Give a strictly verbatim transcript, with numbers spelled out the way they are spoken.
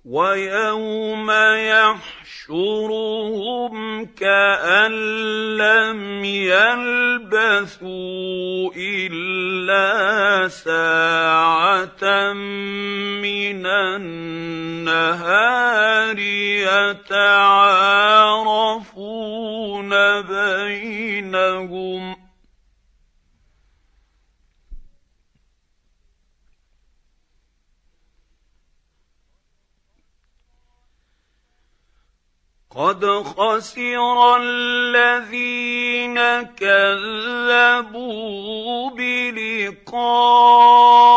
ويوم يحشرهم كأن لم يلبثوا إلا ساعة من النهار يتعارفون بينهم قد خسر الذين كذبوا بلقاء